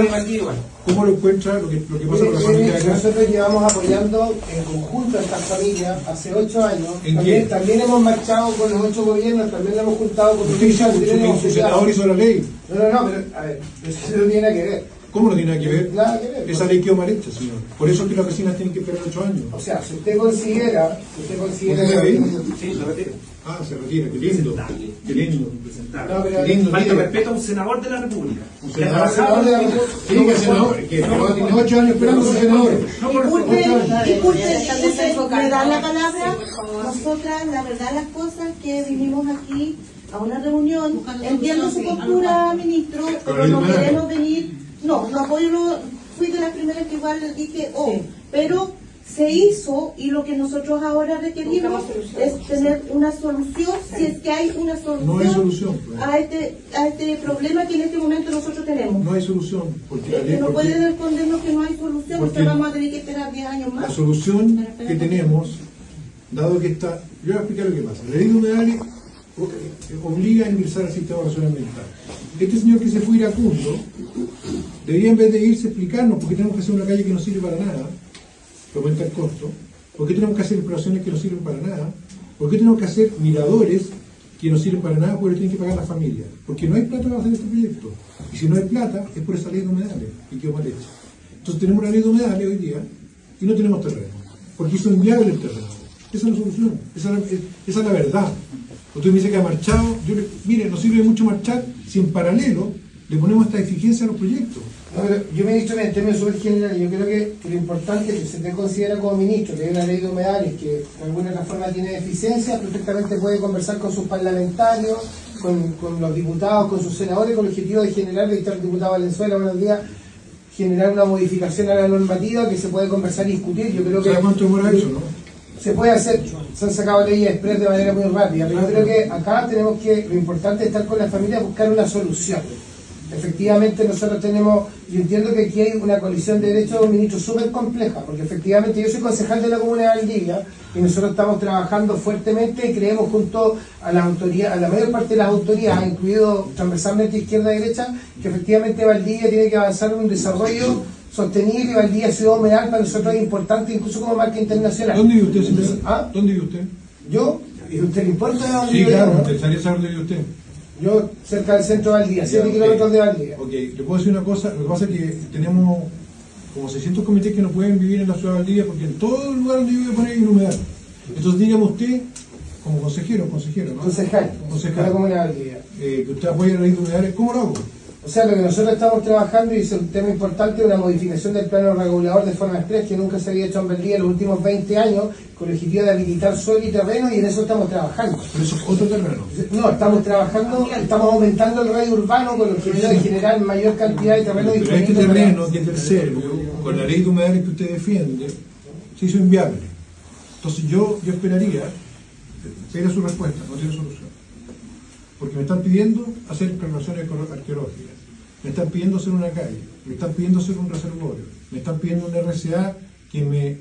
¿Cómo lo encuentra lo que pasa con la familia acá? Nosotros llevamos apoyando en conjunto a estas familias hace 8 años. También hemos marchado con los 8 gobiernos, también lo hemos juntado con ¿Usted su senador hizo la ley? No, pero a ver, eso no tiene nada que ver. ¿Cómo no tiene nada que ver? Nada que ver. Esa ley quedó mal hecha, señor. Por eso es que las vecinas tienen que esperar 8 años. O sea, si usted considera Sí, se retira. Ah, se retira, qué lindo. Qué lindo. No, pero qué lindo. Falta respeto a un senador de la República. Un senador de la República. Sí, que senador, que tiene 8 años esperando su senador. Disculpe, me da la palabra. Nosotras, la verdad, las cosas que vinimos aquí a una reunión, entiendo su postura, ministro, pero no queremos venir. No apoyo, fui de las primeras que igual les dije, pero se hizo y lo que nosotros ahora requerimos es tener una solución, si es que hay una solución, no hay solución pues, a este problema que en este momento nosotros tenemos. No hay solución. Porque no puede respondernos que no hay solución, porque vamos a tener que esperar 10 años más. La solución que tenemos, dado que está, yo voy a explicar lo que pasa. La ley de humedales obliga a ingresar al sistema nacional ambiental. Este señor que se fue iracundo debería, en vez de irse, explicarnos por qué tenemos que hacer una calle que no sirve para nada, que aumenta el costo, por qué tenemos que hacer exploraciones que no sirven para nada, por qué tenemos que hacer miradores que no sirven para nada porque tienen que pagar las familias, porque no hay plata para hacer este proyecto, y si no hay plata es por esa ley de humedales y quedó mal hecha. Entonces tenemos una ley de humedales hoy día y no tenemos terreno, porque hizo inviable el terreno. Esa es la solución, esa es la verdad. Usted me dice que ha marchado, mire, no sirve mucho marchar si en paralelo le ponemos esta exigencia a los proyectos. No, pero yo, ministro, en términos súper generales, yo creo que lo importante es que se te considera como ministro, que hay una ley de humedales que de alguna otra forma tiene deficiencias, perfectamente puede conversar con sus parlamentarios, con los diputados, con sus senadores, con el objetivo de generar, el diputado Valenzuela, buenos días, generar una modificación a la normativa que se puede conversar y discutir. Yo creo que ¿sabe cuánto demora eso, no? Se puede hacer, se han sacado leyes express de manera muy rápida, pero yo creo que acá tenemos que, lo importante es estar con la familia, buscar una solución. Efectivamente nosotros tenemos, yo entiendo que aquí hay una colisión de derechos, ministro, súper compleja, porque efectivamente yo soy concejal de la Comuna de Valdivia y nosotros estamos trabajando fuertemente y creemos junto a las autoridades, a la mayor parte de las autoridades, incluido transversalmente izquierda y derecha, que efectivamente Valdivia tiene que avanzar en un desarrollo sostenible. Valdivia, ciudad humedal, para nosotros es importante, incluso como marca internacional. ¿Dónde vive usted, señor? ¿Ah? ¿Dónde vive usted? ¿Yo? ¿Y a usted le importa dónde vive? Sí, claro, me yo? interesaría saber dónde vive usted. Yo, cerca del centro de Valdivia, 7 kilómetros de Valdivia. Ok, le puedo decir una cosa, lo que pasa es que tenemos como 600 comités que no pueden vivir en la ciudad de Valdivia porque en todo el lugar donde vive poner hay humedad. Entonces dígame usted, como consejero, ¿no? Concejal de la Comuna de Valdivia. Que usted apoya la ley de humedales, ¿cómo lo hago? O sea, lo que nosotros estamos trabajando, y es un tema importante, una modificación del plano regulador de forma express que nunca se había hecho en Valdivia en los últimos 20 años, con el objetivo de habilitar suelo y terreno, y en eso estamos trabajando. ¿Pero eso es otro terreno? No, estamos trabajando, estamos aumentando el radio urbano con el objetivo de generar mayor cantidad de terreno disponible. Pero este terreno, que es del cerro, con la ley de humedales que usted defiende, se hizo inviable. Entonces yo esperaría, espera su respuesta, no tiene solución. Porque me están pidiendo hacer excavaciones arqueológicas, me están pidiendo hacer una calle, me están pidiendo hacer un reservorio, me están pidiendo un RCA que me